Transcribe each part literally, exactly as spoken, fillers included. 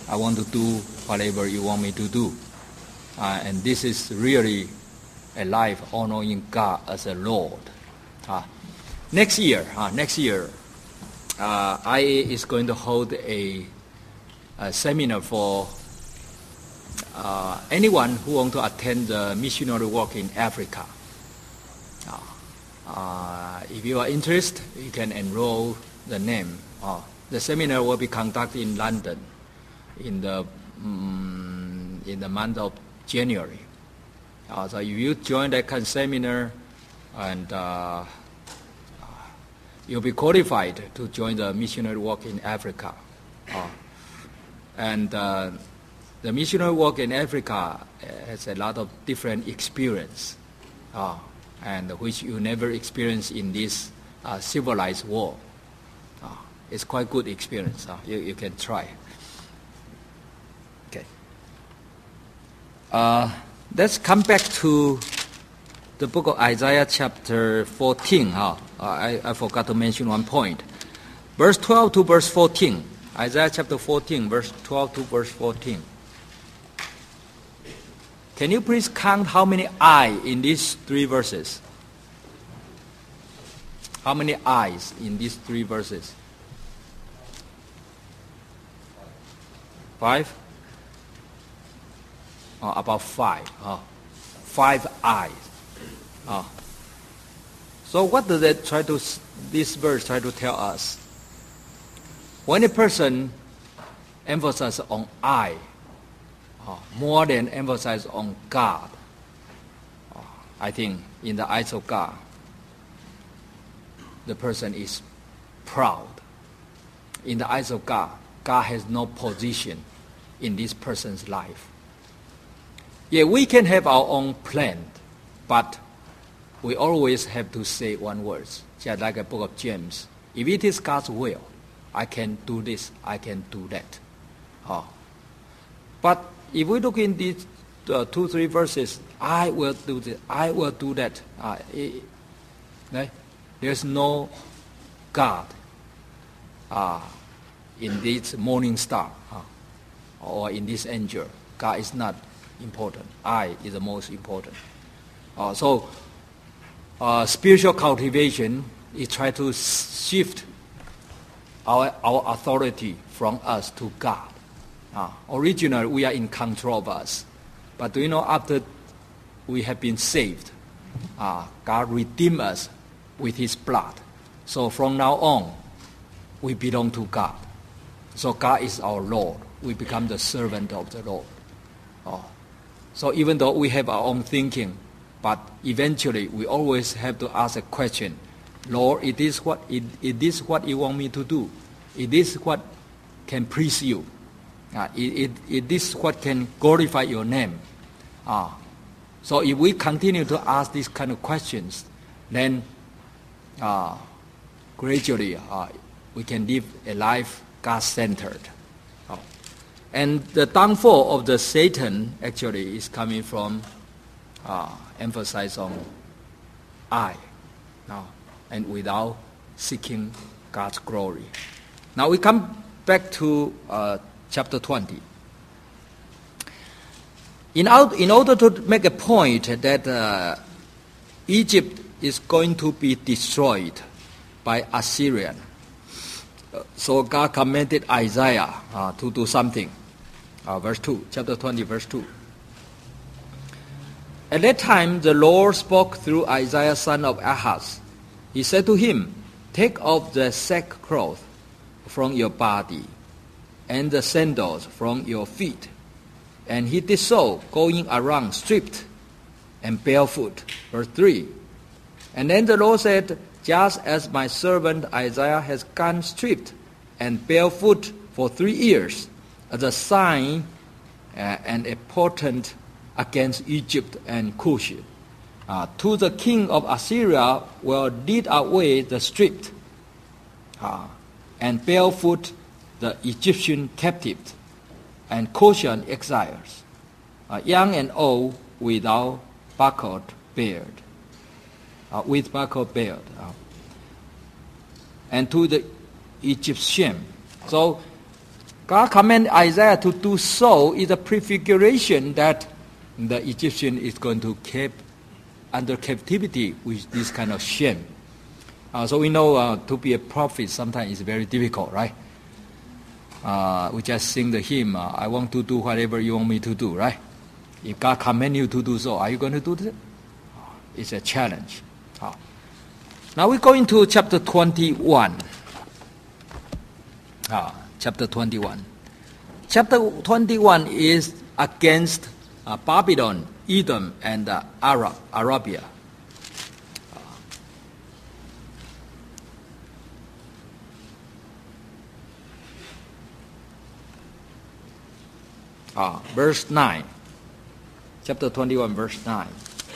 I want to do whatever you want me to do. Uh, and this is really a life honoring God as a Lord. Uh, next year, uh, next year, uh, I A is going to hold a, a seminar for uh, anyone who wants to attend the missionary work in Africa. Uh, uh, if you are interested, you can enroll the name. Uh, the seminar will be conducted in London in the um, in the month of January. Uh, so if you join that kind of seminar, and uh, you'll be qualified to join the missionary work in Africa. Uh, and uh, the missionary work in Africa has a lot of different experience, uh, and which you never experience in this uh, civilized world. Uh, it's quite good experience. Uh, you, you can try. Okay. Uh, let's come back to the book of Isaiah chapter fourteen. Huh? Uh, I, I forgot to mention one point. Verse twelve to verse fourteen. Isaiah chapter fourteen, verse twelve to verse fourteen. Can you please count how many I in these three verses? How many I's in these three verses? Five? Oh, about five. Oh, five I's. Oh. So what does that try to, this verse try to tell us? When a person emphasizes on I, oh, more than emphasizes on God, oh, I think in the eyes of God, the person is proud. In the eyes of God, God has no position in this person's life. Yeah, we can have our own plan, but we always have to say one word, just like the book of James. If it is God's will, I can do this, I can do that. Oh. But if we look in these uh, two, three verses, I will do this, I will do that. Uh, it, right? There's no God uh, in this morning star uh, or in this angel. God is not important. I is the most important. Uh, so, uh, spiritual cultivation is try to shift our our authority from us to God. Uh, originally, we are in control of us, but do you know after we have been saved, uh, God redeemed us with His blood. So from now on, we belong to God. So God is our Lord. We become the servant of the Lord. Uh, So even though we have our own thinking, but eventually we always have to ask a question, Lord, it is what it, it is what you want me to do. It is what can please you. Uh, it, it, it is what can glorify your name. Uh, so if we continue to ask these kind of questions, then uh, gradually uh, we can live a life God-centered. Uh, And the downfall of the Satan actually is coming from uh, emphasis on I, now, and without seeking God's glory. Now we come back to uh, chapter twenty. In, out, in order to make a point that uh, Egypt is going to be destroyed by Assyrian, so God commanded Isaiah uh, to do something. Uh, verse two, chapter twenty, verse two. At that time the Lord spoke through Isaiah son of Ahaz. He said to him, take off the sackcloth from your body and the sandals from your feet. And he did so, going around stripped and barefoot. Verse three. And then the Lord said, just as my servant Isaiah has gone stripped and barefoot for three years, as a sign uh, and a portent against Egypt and Cush, uh, to the king of Assyria will lead away the stripped uh, and barefoot the Egyptian captives and Cushan exiles, uh, young and old without buckled beard, uh, with buckled beard. Uh, and to the Egyptian. So God commanded Isaiah to do so is a prefiguration that the Egyptian is going to keep under captivity with this kind of shame. Uh, so we know uh, to be a prophet sometimes is very difficult, right? Uh, we just sing the hymn, uh, I want to do whatever you want me to do, right? If God commands you to do so, are you going to do this? It's a challenge. Uh, now we go into chapter twenty-one. Uh, chapter twenty-one. Chapter twenty-one is against uh, Babylon, Edom, and uh, Arab, Arabia. Uh, verse nine. Chapter twenty-one, verse nine.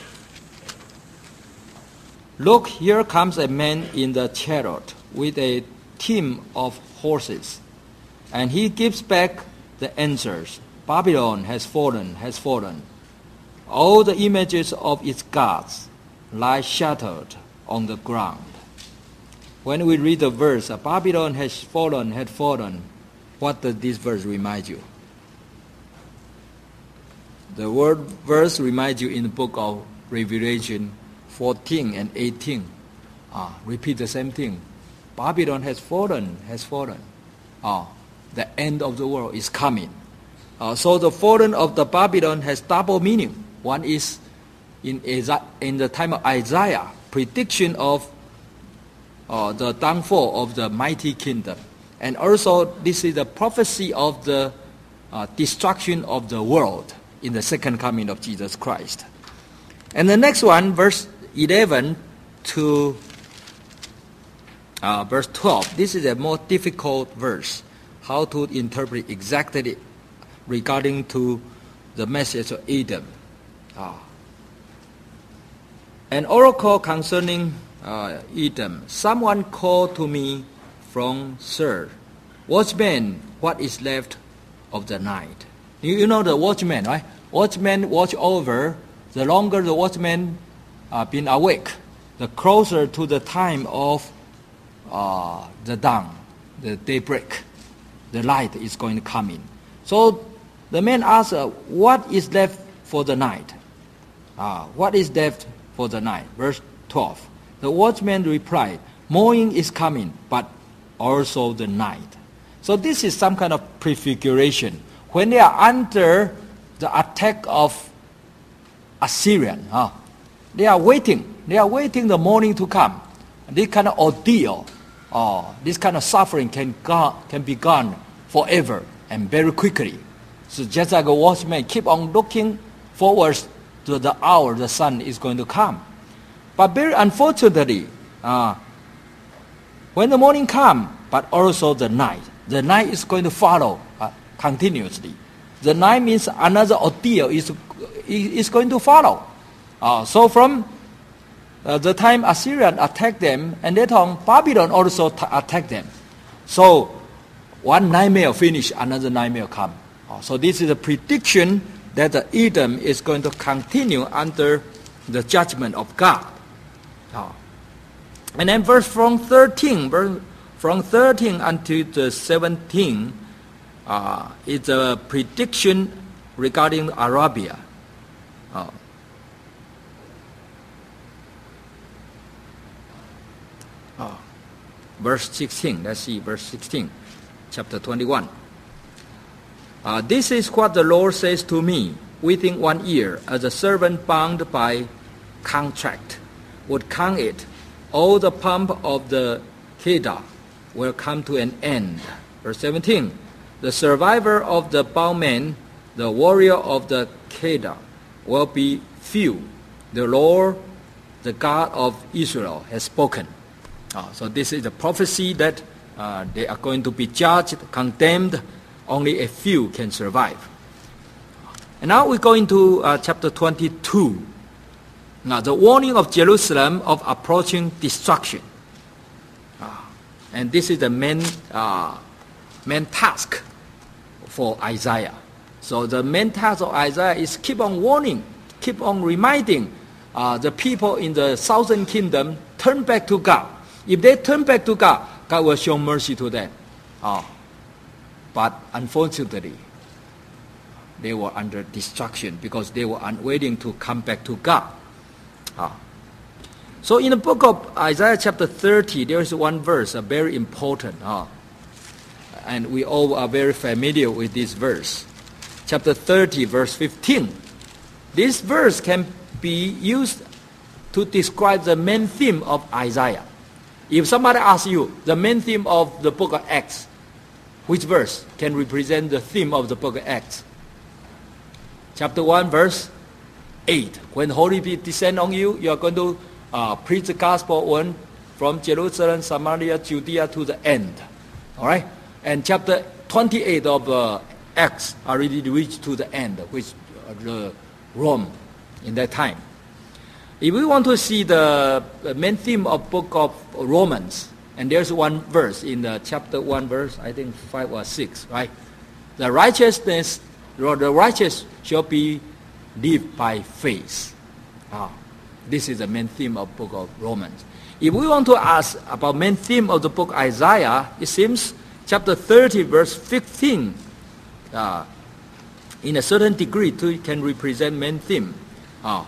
Look, here comes a man in the chariot with a team of horses, and he gives back the answers. Babylon has fallen, has fallen. All the images of its gods lie shattered on the ground. When we read the verse, Babylon has fallen, had fallen, what does this verse remind you? The word verse reminds you in the book of Revelation fourteen and eighteen. Ah, repeat the same thing. Babylon has fallen, has fallen. Ah, the end of the world is coming. Uh, so the fallen of the Babylon has double meaning. One is in, in the time of Isaiah, prediction of uh, the downfall of the mighty kingdom. And also this is the prophecy of the uh, destruction of the world in the second coming of Jesus Christ. And the next one, verse eleven to uh, verse twelve. This is a more difficult verse. How to interpret exactly regarding to the message of Edom. Ah. An oracle concerning uh, Edom. Someone called to me from Seir, watchman, what is left of the night? You, you know the watchman, right? Watchman watch over. The longer the watchman uh, been awake, the closer to the time of uh, the dawn, the daybreak, the light is going to come in. So the man asked, uh, what is left for the night? Uh, what is left for the night? Verse twelve. The watchman replied, morning is coming, but also the night. So this is some kind of prefiguration. When they are under the attack of Assyrian, huh, they are waiting. They are waiting the morning to come. This kind of ordeal, uh, this kind of suffering can go, can be gone forever and very quickly. So just like a watchman, keep on looking forward to the hour the sun is going to come. But very unfortunately, uh, when the morning comes, but also the night, the night is going to follow uh, continuously. The night means another ordeal is, is going to follow. Uh, so from uh, the time Assyrian attacked them, and later on Babylon also t- attacked them. So one nightmare finish, another nightmare come. Uh, so this is a prediction that the Edom is going to continue under the judgment of God. Uh, and then verse from thirteen, verse from thirteen until the seventeen, uh, is a prediction regarding Arabia. Uh, uh, verse sixteen, let's see, verse sixteen, chapter twenty-one. Uh, this is what the Lord says to me within one year, as a servant bound by contract would count it. All the pomp of the Kedar will come to an end. Verse seventeen, the survivor of the bowman, the warrior of the Kedar, will be few. The Lord, the God of Israel, has spoken. Uh, so this is a prophecy that uh, they are going to be judged, condemned. Only a few can survive. And now we go into uh, chapter twenty-two. Now the warning of Jerusalem of approaching destruction. Uh, and this is the main, uh, main task for Isaiah. So the main task of Isaiah is keep on warning, keep on reminding uh, the people in the southern kingdom, turn back to God. If they turn back to God, God will show mercy to them. Uh, But unfortunately, they were under destruction because they were unwilling to come back to God. Ah. So in the book of Isaiah chapter thirty, there is one verse, uh, very important. Ah. And we all are very familiar with this verse. Chapter thirty, verse fifteen. This verse can be used to describe the main theme of Isaiah. If somebody asks you, the main theme of the book of Acts, which verse can represent the theme of the book of Acts? Chapter one, verse eight. When Holy Spirit descend on you, you are going to uh, preach the gospel one from Jerusalem, Samaria, Judea to the end. All right? And chapter twenty-eight of uh, Acts already reached to the end, which uh, the Rome in that time. If we want to see the main theme of book of Romans, and there's one verse in the chapter one verse, I think five or six, right? The righteousness, the righteous shall be lived by faith. Ah, this is the main theme of book of Romans. If we want to ask about main theme of the book Isaiah, it seems chapter thirty, verse fifteen, uh, in a certain degree, too, can represent main theme. Uh,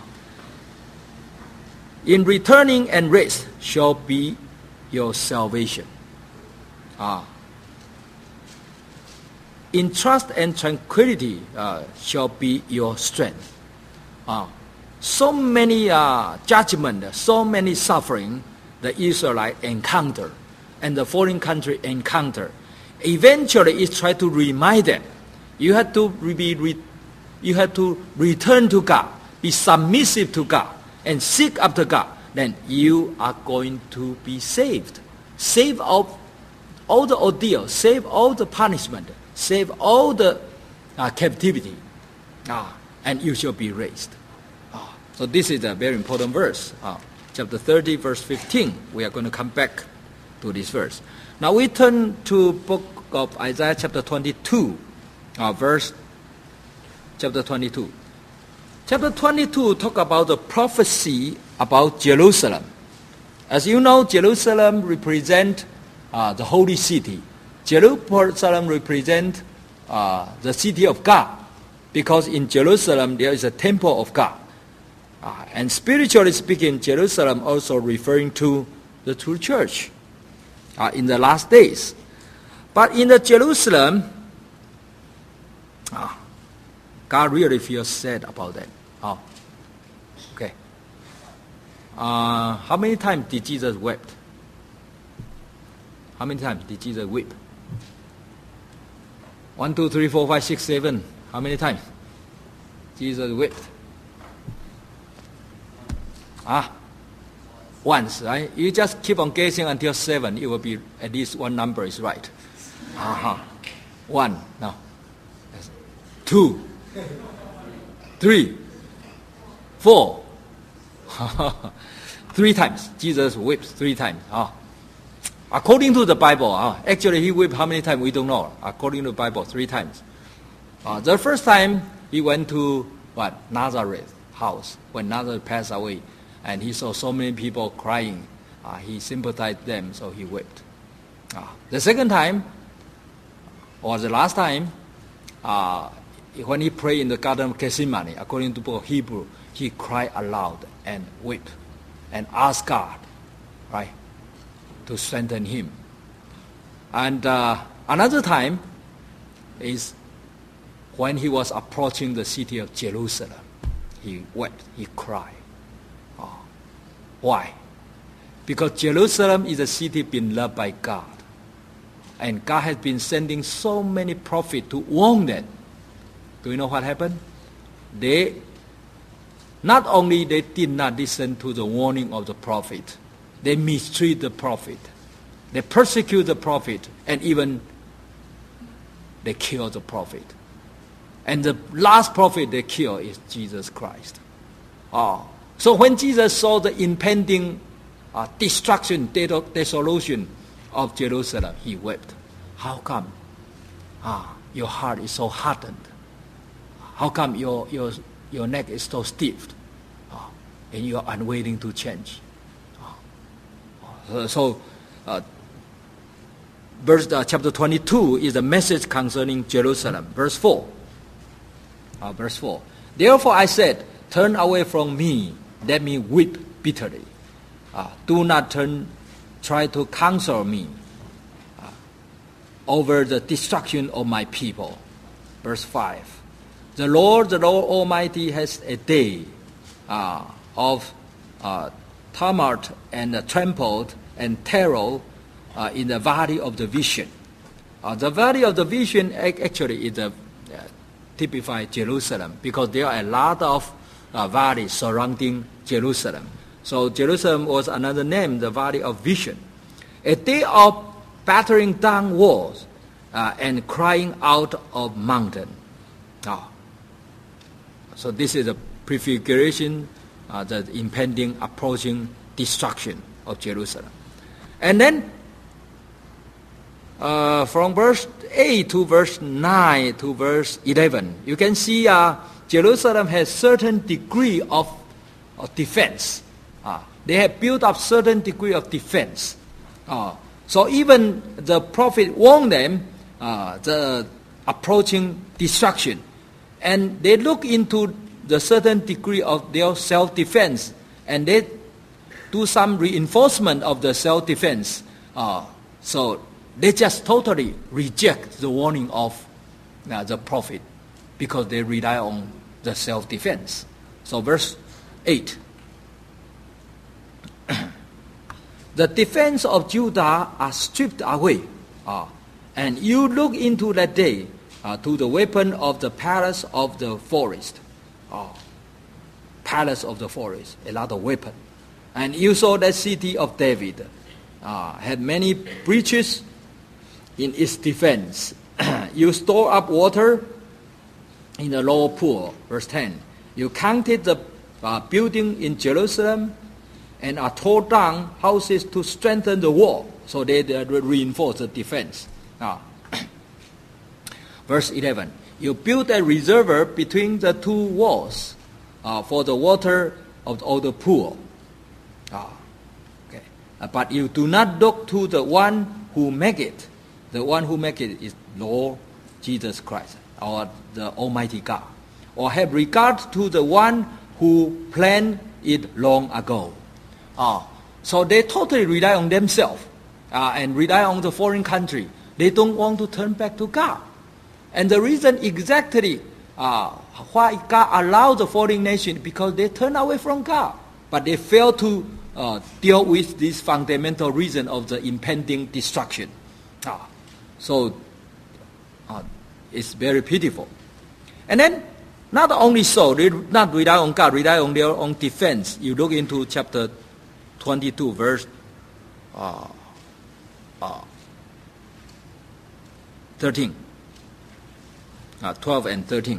in returning and rest shall be your salvation. Uh, in trust and tranquility uh, shall be your strength. Uh, so many uh, judgment, so many suffering the Israelites encounter and the foreign country encounter. Eventually, it tries to remind them, you have to be, re, you have to return to God, be submissive to God, and seek after God. Then you are going to be saved, save all, all the ordeal, save all the punishment, save all the uh, captivity, ah, and you shall be raised. Ah, so this is a very important verse. Ah, chapter thirty, verse fifteen. We are going to come back to this verse. Now we turn to book of Isaiah chapter twenty-two, uh, verse chapter twenty-two. Chapter twenty-two talk about the prophecy about Jerusalem. As you know, Jerusalem represent uh, the holy city. Jerusalem represent uh, the city of God, because in Jerusalem there is a temple of God. Uh, and spiritually speaking, Jerusalem also referring to the true church uh, in the last days. But in the Jerusalem, uh, God really feels sad about that. Oh, okay. Uh, how many times did Jesus wept? How many times did Jesus weep? One, two, three, four, five, six, seven. How many times? Jesus wept. Ah, once, right? You just keep on guessing until seven. It will be at least one number is right. Uh-huh. One, no. Two. Three. Four. Three times. Jesus wept three times. Oh. According to the Bible, uh, actually he wept how many times? We don't know. According to the Bible, three times. Uh, the first time he went to what? Nazareth house when Nazareth passed away, and he saw so many people crying. Uh, he sympathized them, so he wept. Uh, the second time, or the last time, uh, when he prayed in the Garden of Gethsemane, according to the book of Hebrew, he cried aloud and wept and asked God, right, to strengthen him. And uh, another time is when he was approaching the city of Jerusalem. He wept, he cried. Oh. Why? Because Jerusalem is a city being loved by God. And God has been sending so many prophets to warn them. Do you know what happened? They, not only they did not listen to the warning of the prophet, they mistreat the prophet. They persecute the prophet, and even they kill the prophet. And the last prophet they kill is Jesus Christ. Oh. So when Jesus saw the impending uh, destruction, dissolution of Jerusalem, he wept. How come? Ah, your heart is so hardened. How come your, your, your neck is so stiff? Oh, and you are unwilling to change. Oh. So, uh, verse uh, chapter twenty-two is a message concerning Jerusalem. Verse four. Uh, verse four. Therefore I said, turn away from me, let me weep bitterly. Uh, do not turn, try to counsel me uh, over the destruction of my people. Verse five. The Lord, the Lord Almighty has a day uh, of uh, tumult and uh, trampled and terror uh, in the valley of the vision. Uh, the valley of the vision actually is a, uh, typifies Jerusalem because there are a lot of uh, valleys surrounding Jerusalem. So Jerusalem was another name, the valley of vision. A day of battering down walls uh, and crying out of mountain. Oh. So this is a prefiguration, uh, the impending, approaching destruction of Jerusalem. And then uh, from verse eight to verse nine to verse eleven, you can see uh, Jerusalem has certain degree of, of defense. Uh, they have built up certain degree of defense. Uh, so even the prophet warned them uh, the approaching destruction. And they look into the certain degree of their self-defense, and they do some reinforcement of the self-defense. Uh, so they just totally reject the warning of uh, the prophet because they rely on the self-defense. So verse eight. The defense of Judah are stripped away, uh, and you look into that day uh, to the weapon of the palace of the forest. Uh, palace of the forest, a lot of weapon. And you saw that city of David uh, had many breaches in its defense. You store up water in the lower pool. Verse ten. You counted the uh, building in Jerusalem and are tore down houses to strengthen the wall. So they, they reinforce the defense. Uh, verse eleven. You built a reservoir between the two walls uh, for the water of, of the pool. Uh, okay. uh, but you do not look to the one who make it. The one who make it is Lord Jesus Christ, or the Almighty God. Or have regard to the one who planned it long ago. Uh, so they totally rely on themselves uh, and rely on the foreign country. They don't want to turn back to God. And the reason exactly uh, why God allowed the foreign nation, because they turn away from God. But they fail to uh, deal with this fundamental reason of the impending destruction. Uh, so uh, it's very pitiful. And then, not only so, they not rely on God, rely on their own defense. You look into chapter twenty-two, verse uh, uh, thirteen. Uh, twelve and thirteen.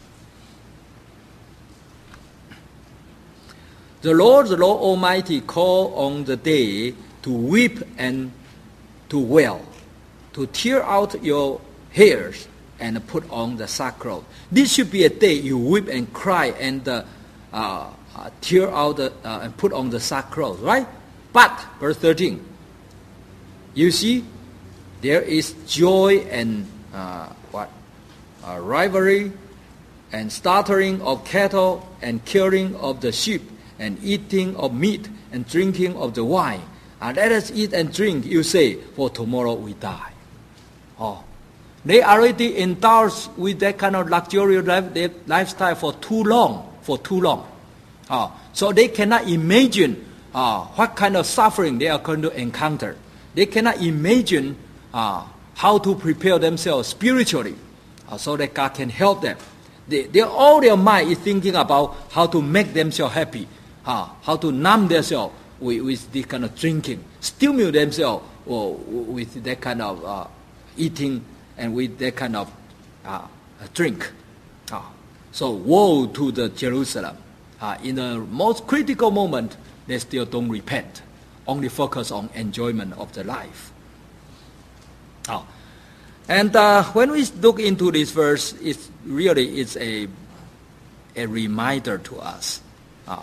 The Lord, the Lord Almighty, called on the day to weep and to wail, to tear out your hairs and put on the sackcloth. This should be a day you weep and cry and uh, uh, uh, tear out the, uh, and put on the sackcloth, right? But, verse thirteen, you see, there is joy and uh, what? Uh, rivalry and slaughtering of cattle and killing of the sheep and eating of meat and drinking of the wine. And let us eat and drink, you say, for tomorrow we die. Oh, they already indulged with that kind of luxurious life, lifestyle for too long, for too long. Oh, so they cannot imagine uh, what kind of suffering they are going to encounter. They cannot imagine uh, how to prepare themselves spiritually uh, so that God can help them. They, they, all their mind is thinking about how to make themselves happy, uh, how to numb themselves with, with this kind of drinking, stimulate themselves uh, with that kind of uh, eating and with that kind of uh, drink. Uh, so woe to the Jerusalem. Uh, in the most critical moment, they still don't repent, only focus on enjoyment of the life. Uh, and uh, when we look into this verse, it's really it's a a reminder to us. Uh,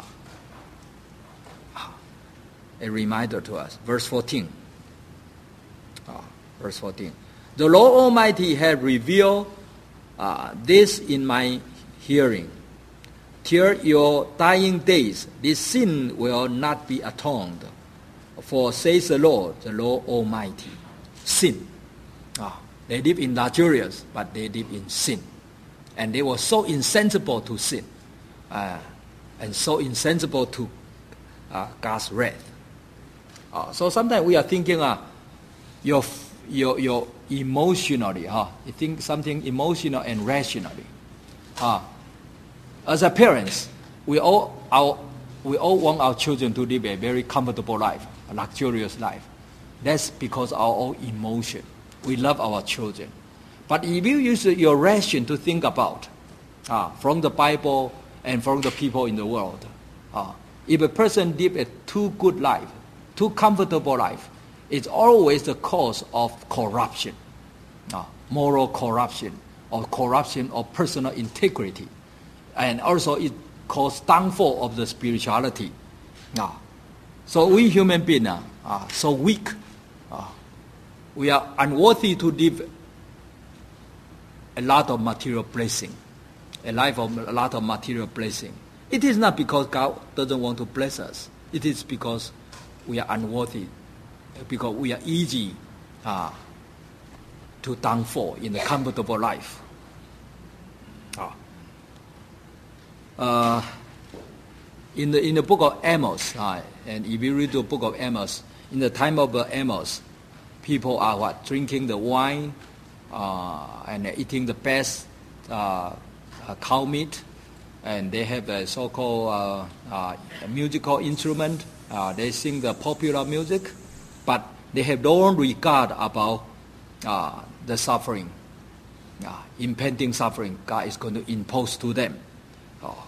a reminder to us. Verse fourteen. Uh, Verse fourteen. The Lord Almighty had revealed uh, this in my hearing. Till your dying days, this sin will not be atoned. For says the Lord, the Lord Almighty. Sin. Ah, they live in luxurious, but they live in sin. And they were so insensible to sin. Uh, and so insensible to uh, God's wrath. Uh, so sometimes we are thinking, uh, you're, you're, you're emotionally, huh? You think something emotional and rationally. Uh, as a parents, we all, our, we all want our children to live a very comfortable life, a luxurious life. That's because of our own emotion. We love our children. But if you use your ration to think about, uh, from the Bible and from the people in the world, uh, if a person live a too good life, too comfortable life, it's always the cause of corruption, uh, moral corruption, or corruption of personal integrity. And also it causes downfall of the spirituality. Uh, so we human beings are uh, so weak. Uh, we are unworthy to live a lot of material blessing, a life of a lot of material blessing. It is not because God doesn't want to bless us. It is because we are unworthy, because we are easy uh, to downfall in a comfortable life. Uh, uh, in the in the book of Amos, uh, and if you read the book of Amos, in the time of uh, Amos, people are what drinking the wine uh, and eating the best uh, uh, cow meat, and they have a so-called uh, uh, musical instrument. Uh, they sing the popular music, but they have no regard about uh, the suffering, uh, impending suffering God is going to impose to them. Oh.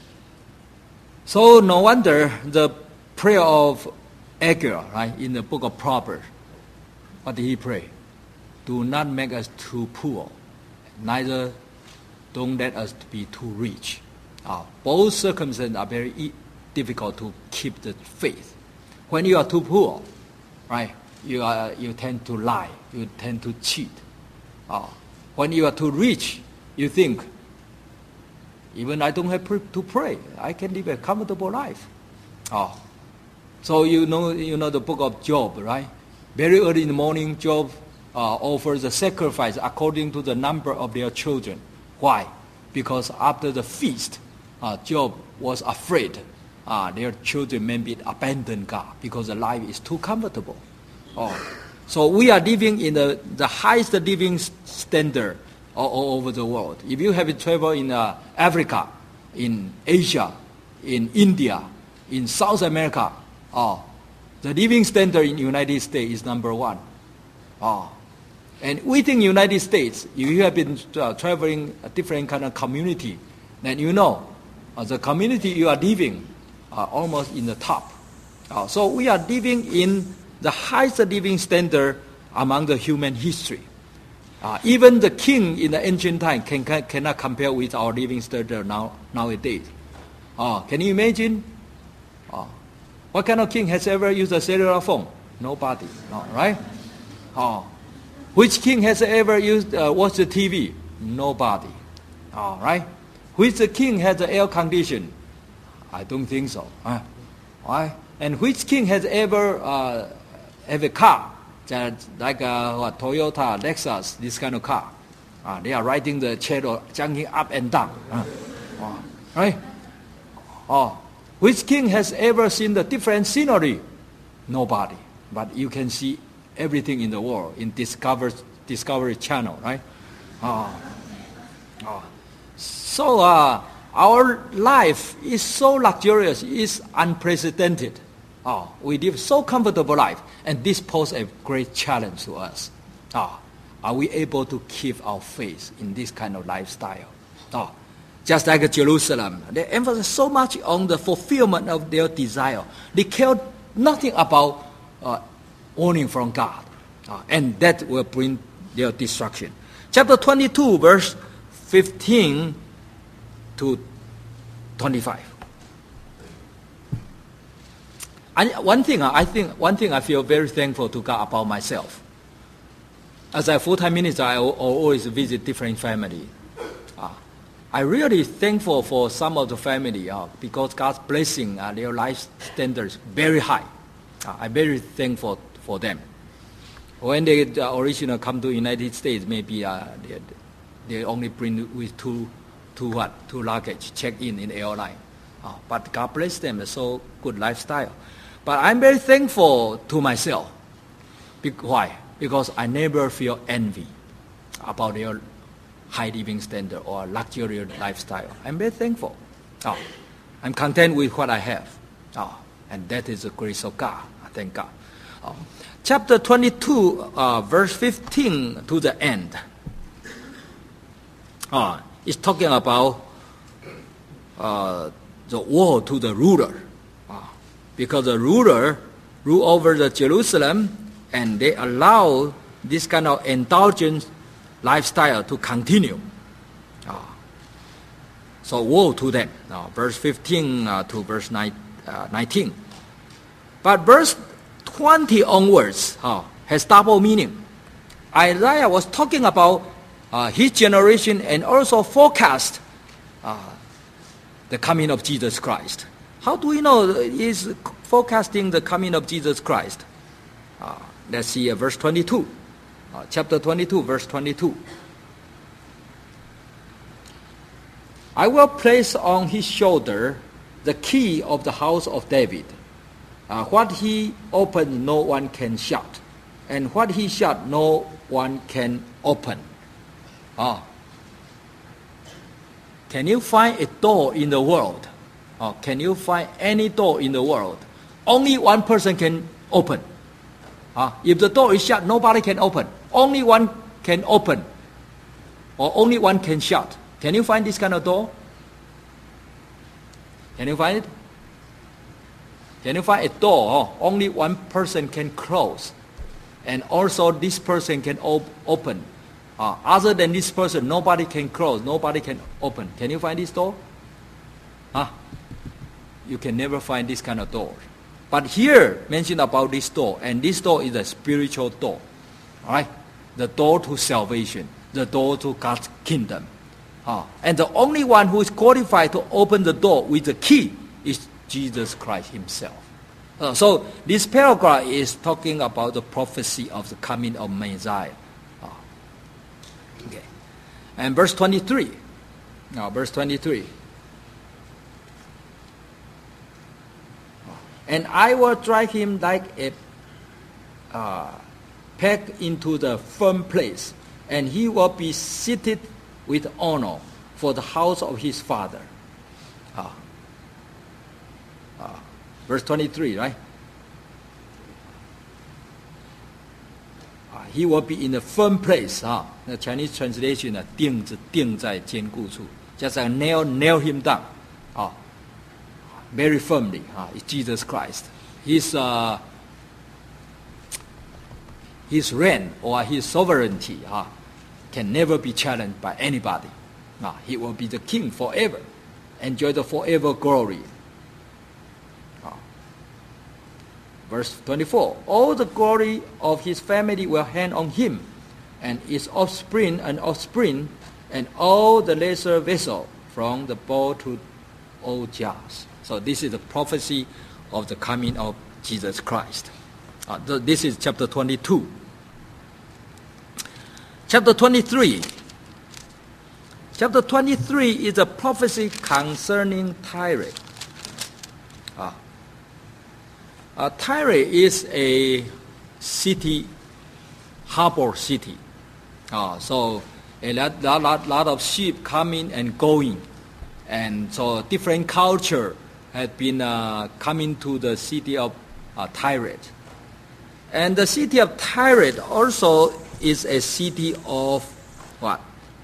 So no wonder the prayer of Agur, right, in the book of Proverbs, what did he pray? Do not make us too poor, neither don't let us be too rich. Uh, both circumstances are very e- difficult to keep the faith. When you are too poor, right, you are you tend to lie, you tend to cheat. Uh, when you are too rich, you think, even I don't have pr- to pray, I can live a comfortable life. Uh, so you know you know the book of Job, right? Very early in the morning, Job uh, offers a sacrifice according to the number of their children. Why? Because after the feast, uh, Job was afraid uh, their children may be abandoned God because the life is too comfortable. Oh. So we are living in the, the highest living standard all, all over the world. If you have traveled in uh, Africa, in Asia, in India, in South America, oh, the living standard in the United States is number one. Oh. And within United States, if you have been uh, traveling a different kind of community, then you know uh, the community you are living are almost in the top. Uh, so we are living in the highest living standard among the human history. Uh, even the king in the ancient time can, can, cannot compare with our living standard now nowadays. Uh, can you imagine? Uh, what kind of king has ever used a cellular phone? Nobody, no, right? Uh, which king has ever used uh, watched the T V? Nobody. All right. Which king has the air condition? I don't think so. Huh? Right? And which king has ever uh, have a car that, like uh, what, Toyota, Lexus, this kind of car? Uh, they are riding the chariot, jumping up and down. Uh, uh, right? Oh, which king has ever seen the different scenery? Nobody. But you can see everything in the world in Discovery, Discovery Channel, right? Oh. Oh. So uh, our life is so luxurious, is unprecedented. Oh, we live so comfortable life, and this poses a great challenge to us. Oh, are we able to keep our faith in this kind of lifestyle? Oh, just like Jerusalem, they emphasize so much on the fulfillment of their desire. They care nothing about uh, warning from God, uh, and that will bring their destruction. Chapter twenty-two, verse fifteen to twenty-five. And one thing I think, one thing I feel very thankful to God about myself. as a full-time minister, I always visit different families. Uh, I'm really thankful for some of the family uh, because God's blessing, uh, their life standards very high. Uh, I'm very thankful for them. When they uh, originally come to the United States, maybe uh, they, they only bring with two, two what, two luggage, check in in the airline. Uh, but God bless them, so good lifestyle. But I'm very thankful to myself. Be- why? Because I never feel envy about their high living standard or luxurious lifestyle. I'm very thankful. Oh, I'm content with what I have. Oh, and that is the grace of God. I thank God. Oh. Chapter twenty-two, uh, verse fifteen to the end. Uh, it's talking about uh, the war to the ruler. Uh, because the ruler rule over the Jerusalem, and they allow this kind of indulgent lifestyle to continue. Uh, so woe to them. Uh, verse fifteen uh, to verse nine, uh, nineteen. But verse twenty onwards uh, has double meaning. Isaiah was talking about uh, his generation and also forecast uh, the coming of Jesus Christ. How do we know he's forecasting the coming of Jesus Christ? Uh, let's see uh, verse twenty-two. Uh, chapter twenty-two, verse twenty-two. I will place on his shoulder the key of the house of David. Uh, what he opened, no one can shut. And what he shut, no one can open. Uh, can you find a door in the world? Uh, can you find any door in the world? Only one person can open. Uh, if the door is shut, nobody can open. Only one can open. Or only one can shut. Can you find this kind of door? Can you find it? Can you find a door? Oh, only one person can close. And also this person can op- open. Uh, other than this person, nobody can close. Nobody can open. Can you find this door? Huh? You can never find this kind of door. But here, mentioned about this door. And this door is a spiritual door. All right? The door to salvation. The door to God's kingdom. Uh, and the only one who is qualified to open the door with the key is Jesus Christ himself. Uh, so this paragraph is talking about the prophecy of the coming of Messiah. Uh, okay. And verse twenty-three. Now, verse twenty-three. And I will drive him like a uh, peg into the firm place, and he will be seated with honor for the house of his father. Uh, uh, verse twenty-three, right? Uh, he will be in a firm place. Uh, the Chinese translation, uh, 钉子钉在坚固处, just like nail, nail him down. Uh, very firmly. Uh, it's Jesus Christ. His, uh, his reign or his sovereignty uh, can never be challenged by anybody. Uh, he will be the king forever. Enjoy the forever glory. Uh, verse twenty-four. All the glory of his family will hang on him, and his offspring and offspring, and all the lesser vessel from the bowl to all jars. So this is the prophecy of the coming of Jesus Christ. Uh, th- this is chapter twenty-two. Chapter twenty-three. Chapter twenty-three is a prophecy concerning Tyre. Uh, uh, Tyre is a city, harbor city. Uh, so a lot, lot, lot of ship coming and going. And so different culture had been uh, coming to the city of uh, Tyre. And the city of Tyre also is a city of what?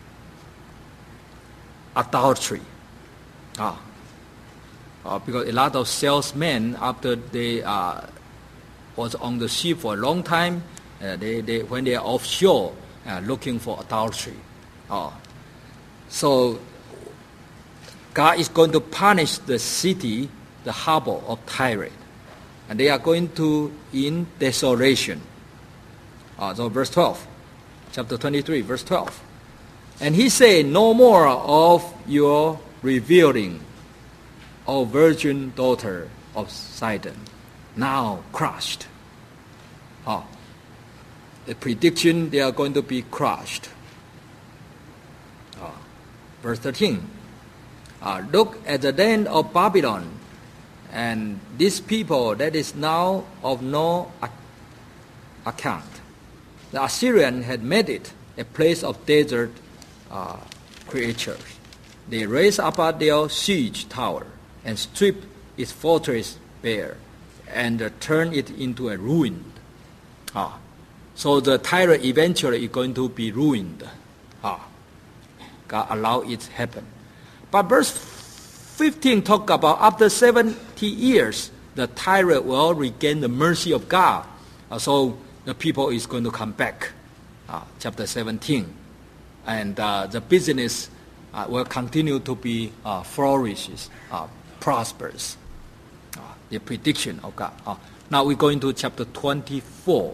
Adultery. Ah. Uh, because a lot of salesmen, after they uh, was on the ship for a long time, uh, they, they when they are offshore, uh, looking for adultery. Uh, so God is going to punish the city, the harbor of Tyre. And they are going to in desolation. Uh, so verse twelve. chapter twenty-three, verse twelve. And he said, no more of your revealing, O virgin daughter of Sidon, now crushed. Oh, the prediction, they are going to be crushed. Oh. Verse thirteen. Uh, look at the land of Babylon, and this people that is now of no account. The Assyrian had made it a place of desert uh, creatures. They raised up their siege tower and stripped its fortress bare and uh, turned it into a ruin. Ah. So the Tyre eventually is going to be ruined. Ah. God allowed it to happen. But verse fifteen talk about after seventy years, the Tyre will regain the mercy of God. Uh, so the people is going to come back. Uh, chapter seventeen. And uh, the business uh, will continue to be uh, flourishes, uh, prosperous. Uh, the prediction of God. Uh, now we go into chapter twenty-four.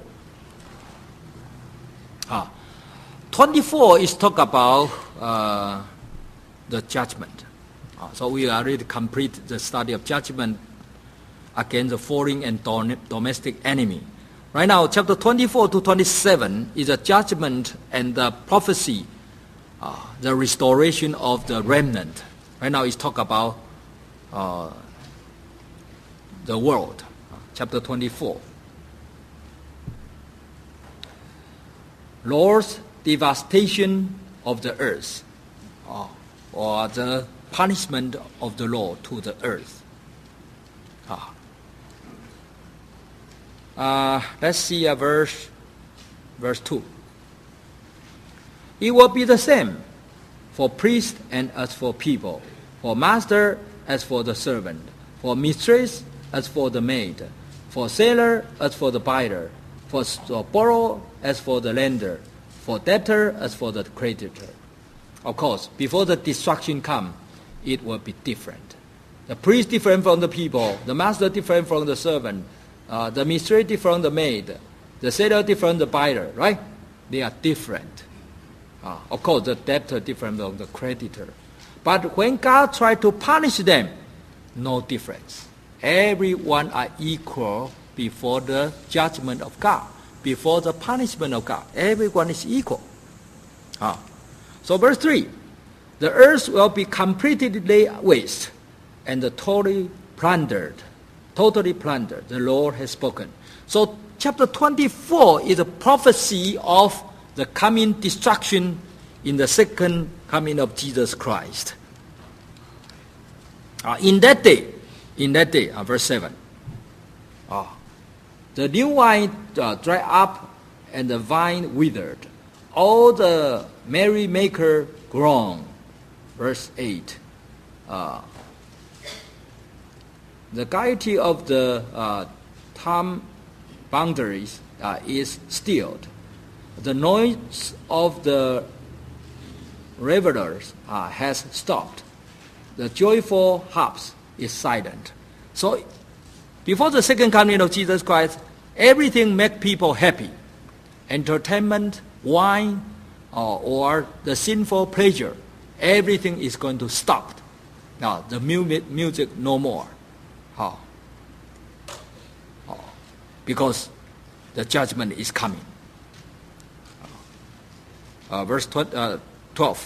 Uh, twenty-four is talk about uh, the judgment. Uh, so we already complete the study of judgment against the foreign and domestic enemy. Right now, chapter twenty-four to twenty-seven is a judgment and the prophecy, uh, the restoration of the remnant. Right now, it's talk about uh, the world. Uh, chapter twenty-four. Lord's devastation of the earth, uh, or the punishment of the Lord to the earth. Uh, uh, let's see a verse, verse two. It will be the same for priest and as for people, for master as for the servant, for mistress as for the maid, for seller as for the buyer, for borrower as for the lender, for debtor as for the creditor. Of course, before the destruction comes, it will be different. The priest different from the people, the master different from the servant, uh, the mistress different from the maid, the seller different from the buyer, right? They are different. Uh, of course, the debtor different from the creditor. But when God tried to punish them, no difference. Everyone are equal before the judgment of God, before the punishment of God. Everyone is equal. Uh, so verse three, the earth will be completely laid waste and totally plundered. Totally plundered. The Lord has spoken. So chapter twenty-four is a prophecy of the coming destruction in the second coming of Jesus Christ. Uh, in that day, in that day, uh, verse seven, uh, the new wine uh, dried up and the vine withered. All the merrymaker groaned. Verse eight. Uh, the gaiety of the uh, time boundaries uh, is stilled. The noise of the revelers uh, has stopped. The joyful harps is silent. So, before the second coming of Jesus Christ, everything make people happy. Entertainment, wine, uh, or the sinful pleasure, everything is going to stop. Now, the mu- music no more. Oh. Oh. Because the judgment is coming. Uh, verse tw- uh, twelve.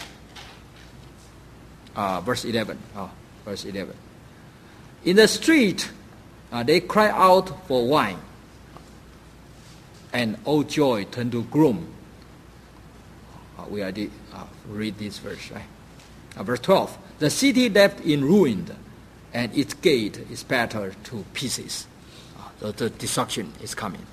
Uh, verse eleven. Oh, verse eleven. In the street, uh, they cry out for wine. And all joy turned to gloom. Uh, we already uh, read this verse, right? Uh, verse twelve. The city left in ruin, and its gate is battered to pieces. Uh, the, the destruction is coming.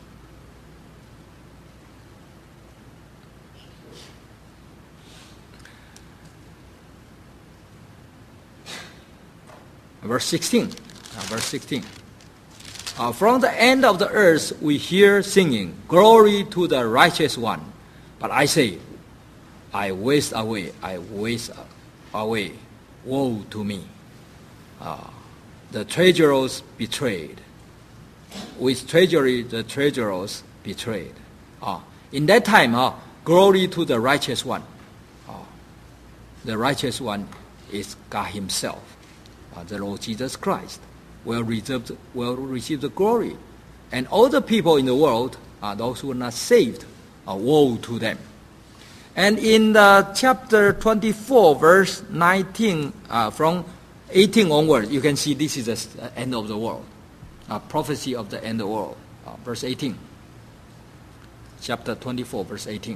Verse sixteen. Uh, verse sixteen. Uh, from the end of the earth we hear singing, glory to the righteous one. But I say, I waste away, I waste away, woe to me. Uh, the treasurers betrayed. With treasury, the treasurers betrayed. Uh, in that time, uh, glory to the righteous one. Uh, the righteous one is God himself. Uh, the Lord Jesus Christ will, reserve, will receive the glory. And all the people in the world, uh, those who are not saved, uh, woe to them. And in the chapter twenty-four, verse nineteen, uh, from eighteen onwards, you can see this is the end of the world. Uh, prophecy of the end of the world. Uh, verse eighteen. Chapter twenty-four, verse eighteen.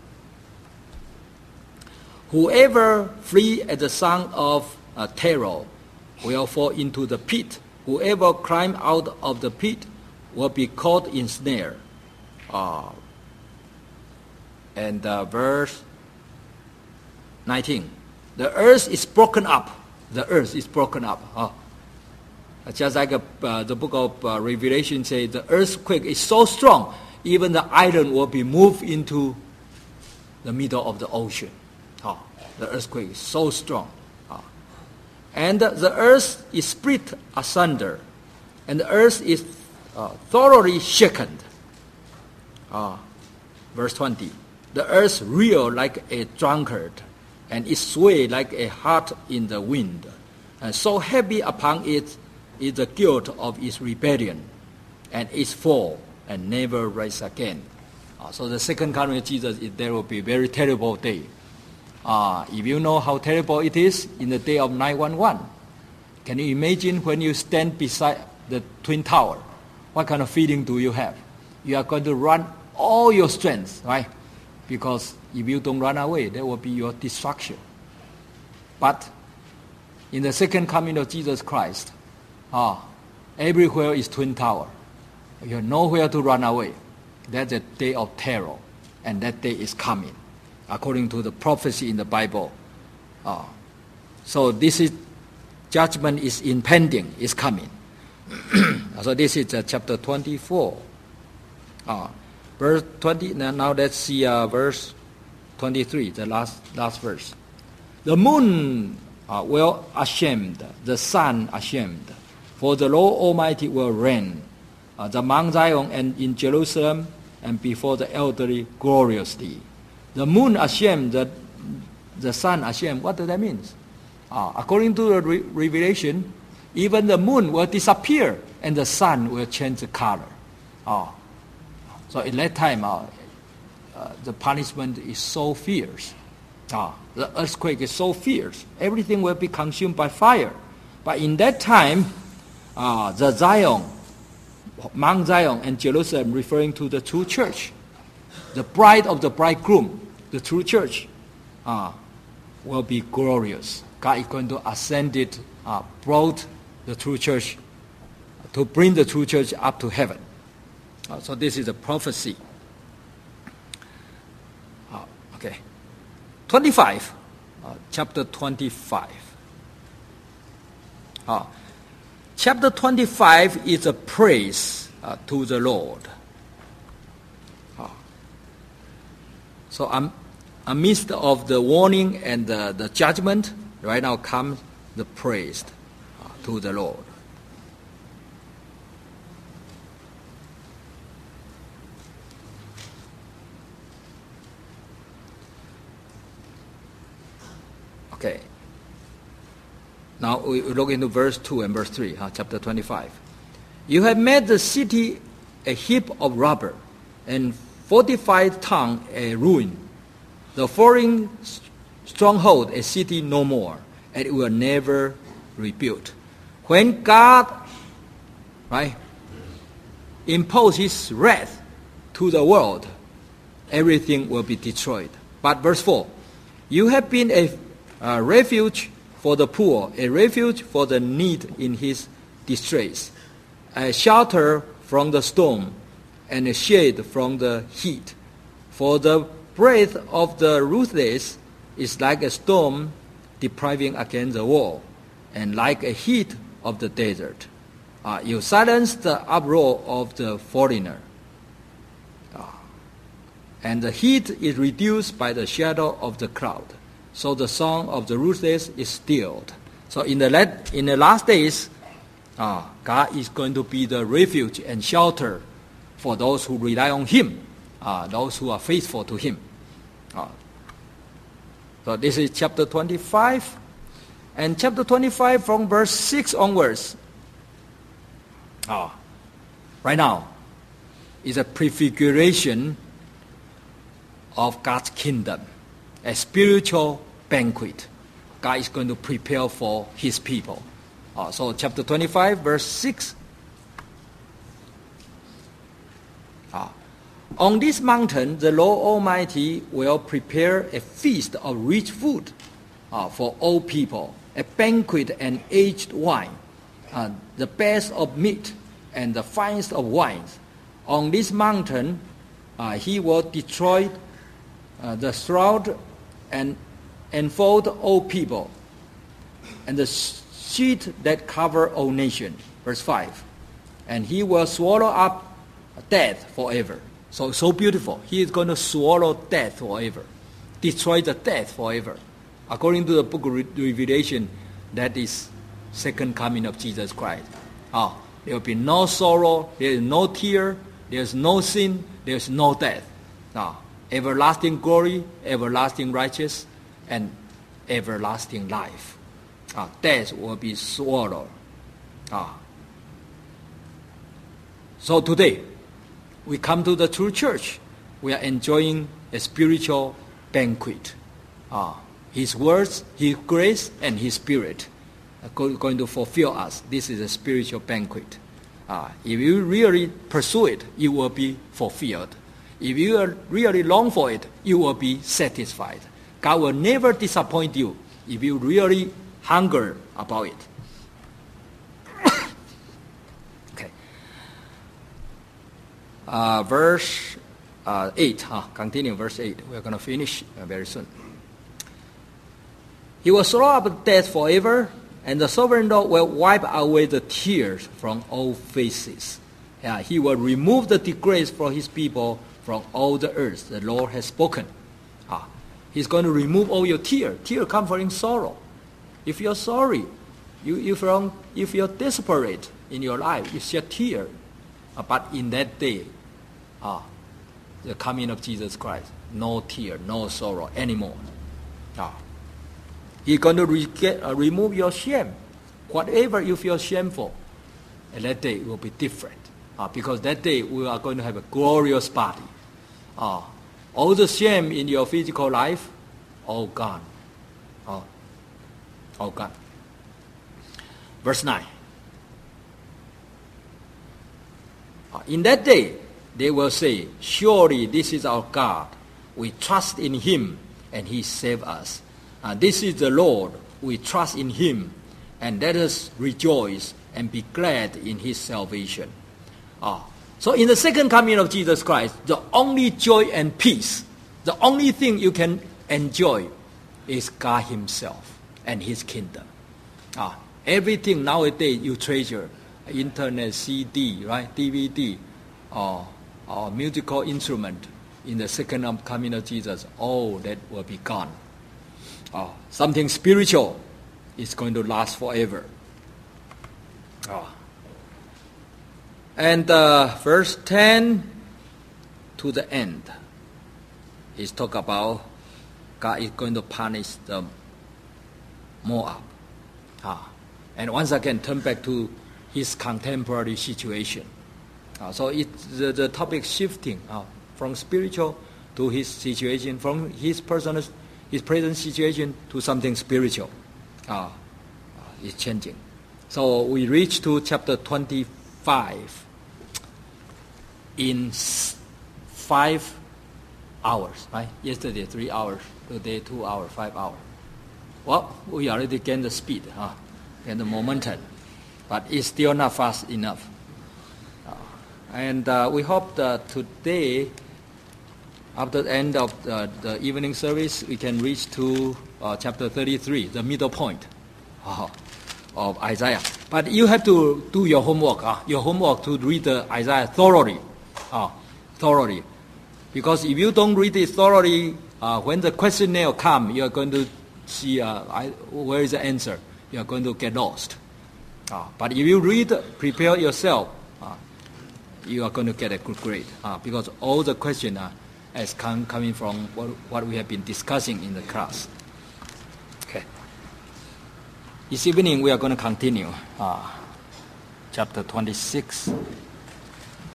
Whoever flee at the sound of uh, terror will fall into the pit. Whoever climb out of the pit will be caught in snare. Uh, and uh, verse nineteen. The earth is broken up. The earth is broken up. Uh, just like uh, the book of uh, Revelation says, the earthquake is so strong, even the island will be moved into the middle of the ocean. Uh, the earthquake is so strong. Uh, and uh, the earth is split asunder, and the earth is uh, thoroughly shaken. Uh, verse twenty. The earth reeled like a drunkard, and it swayed like a heart in the wind. And so heavy upon it is the guilt of its rebellion, and its fall, and never rise again. Uh, so the second coming of Jesus, is, there will be a very terrible day. Uh, if you know how terrible it is in the day of nine one one, can you imagine when you stand beside the Twin Tower? What kind of feeling do you have? You are going to run all your strength, right? Because if you don't run away, that will be your destruction. But in the second coming of Jesus Christ, ah, everywhere is Twin Tower. You have nowhere to run away. That's a day of terror, and that day is coming, according to the prophecy in the Bible. Ah, so this is judgment is impending, is coming. So this is uh, chapter twenty-four. Ah. Verse twenty. Now let's see uh, verse twenty-three, the last last verse. The moon uh, will ashamed, the sun ashamed, for the Lord Almighty will reign, uh, the Mount Zion and in Jerusalem, and before the elderly gloriously. The moon ashamed, the the sun ashamed. What does that mean? Uh, according to the re- Revelation, even the moon will disappear and the sun will change the color. Uh, So at that time, uh, uh, the punishment is so fierce. Uh, the earthquake is so fierce. Everything will be consumed by fire. But in that time, uh, the Zion, Mount Zion and Jerusalem, referring to the true church, the bride of the bridegroom, the true church, uh, will be glorious. God is going to ascend it, uh, brought the true church, to bring the true church up to heaven. Uh, so this is a prophecy. Uh, okay. twenty-five. Uh, chapter twenty-five. Uh, chapter twenty-five is a praise uh, to the Lord. Uh, so um, amidst of the warning and the, the judgment, right now comes the praise uh, to the Lord. Okay. Now we look into verse two and verse three, uh, chapter twenty-five. You have made the city a heap of rubber, and fortified town a ruin. The foreign stronghold a city no more, and it will never rebuilt. When God, right, imposes His wrath to the world, everything will be destroyed. But verse four, you have been a A refuge for the poor, a refuge for the need in his distress, a shelter from the storm, and a shade from the heat. For the breath of the ruthless is like a storm depriving against the wall, and like a heat of the desert. Uh, you silence the uproar of the foreigner, uh, and the heat is reduced by the shadow of the cloud. So the song of the ruthless is stilled. So in the let, in the last days, uh, God is going to be the refuge and shelter for those who rely on Him, uh, those who are faithful to Him. Uh, so this is chapter twenty-five. And chapter twenty-five from verse six onwards. Uh, right now is a prefiguration of God's kingdom, a spiritual banquet God is going to prepare for His people. Uh, so chapter twenty-five, verse six. Uh, On this mountain, the Lord Almighty will prepare a feast of rich food uh, for all people, a banquet and aged wine, uh, the best of meat and the finest of wines. On this mountain, uh, He will destroy uh, the shroud and enfold all people, and the sheet that cover all nations. Verse five. And He will swallow up death forever. So, so beautiful. He is going to swallow death forever, destroy the death forever. According to the book of Revelation, that is second coming of Jesus Christ. Oh, there will be no sorrow, there is no tear, there is no sin, there is no death. Now, everlasting glory, everlasting righteousness, and everlasting life. Ah, death will be swallowed. Ah. So today, we come to the true church. We are enjoying a spiritual banquet. Ah, His words, His grace, and His Spirit are going to fulfill us. This is a spiritual banquet. Ah, if you really pursue it, you will be fulfilled. If you really long for it, you will be satisfied. God will never disappoint you if you really hunger about it. Okay. Uh, verse uh, eight, huh? Continue verse eight. We're going to finish uh, very soon. He will swallow up death forever, and the sovereign Lord will wipe away the tears from all faces. Yeah, He will remove the disgrace for His people from all the earth. The Lord has spoken. Ah, He's going to remove all your tears. Tears come from sorrow. If you're sorry, you, you from, if you're desperate in your life, you shed tears. Uh, but in that day, ah, the coming of Jesus Christ, no tear, no sorrow anymore. Ah. He's going to re- get, uh, remove your shame. Whatever you feel shameful, and that day will be different. Uh, because that day we are going to have a glorious body. Uh, all the shame in your physical life, all gone. Uh, all gone. Verse nine. Uh, in that day, they will say, surely this is our God. We trust in Him, and He saved us. Uh, this is the Lord. We trust in Him, and let us rejoice and be glad in His salvation. Uh, so in the second coming of Jesus Christ, the only joy and peace, the only thing you can enjoy is God Himself and His kingdom. Uh, everything nowadays you treasure, internet, C D, right, D V D, or, or musical instrument, in the second coming of Jesus, all that will be gone. Uh, something spiritual is going to last forever. Uh, and uh, verse ten to the end is talk about God is going to punish the Moab. Uh, and once again, turn back to his contemporary situation. Uh, so it, the, the topic shifting uh, from spiritual to his situation, from his personal, his present situation to something spiritual. Uh, uh, it's changing. So we reach to chapter twenty-five in s- five hours, right? Yesterday three hours, today two hours, five hours. Well, we already gained the speed, huh? And the momentum, but it's still not fast enough. Uh, and uh, we hope that today, after the end of the, the evening service, we can reach to uh, chapter thirty-three, the middle point uh, of Isaiah. But you have to do your homework, uh, your homework to read the Isaiah thoroughly, uh, thoroughly. Because if you don't read it thoroughly, uh, when the questionnaire comes, you are going to see uh, I, where is the answer. You are going to get lost. Uh, but if you read, prepare yourself, uh, you are going to get a good grade. Uh, because all the questions are as com- coming from what, what we have been discussing in the class. Okay. This evening we are going to continue uh, chapter twenty-six.